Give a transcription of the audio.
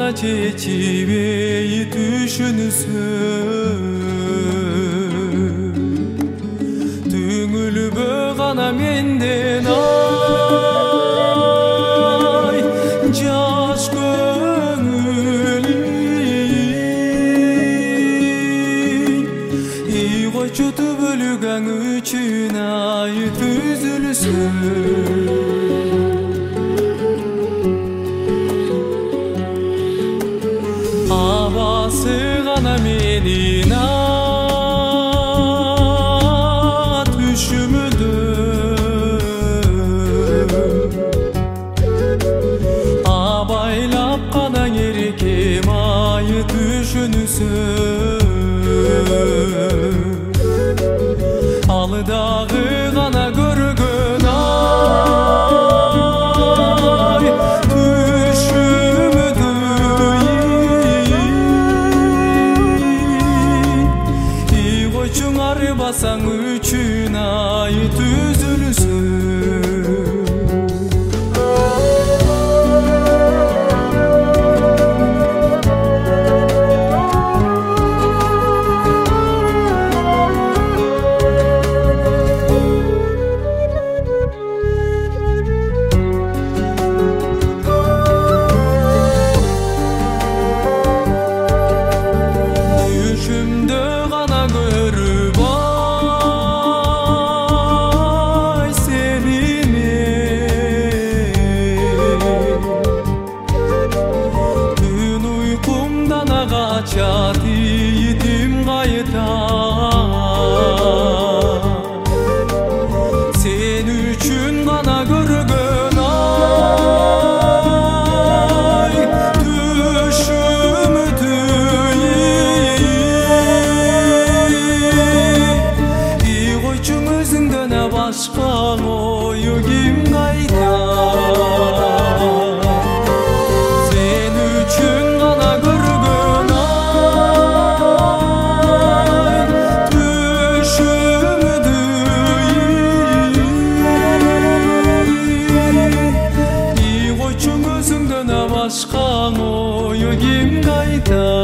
гана чечибей түшүнүсүң түңүлбө гана менден ай жаш көңүл койчу түбөлүгөң үчүн ай түзүлсүң абасы гана менин түшүмүдө абайлап гана эркем ай түшүнүсүң алыдагы гана көргөн ай түшүмүдө койчуң арбасаң үчүн ай түзүлсүң Çatıydım kayıta sen üçün gana görgön ay düşümdü koyçun özünden başka oyu kim kayta sen üçün gana görgön başka oyu kim kayda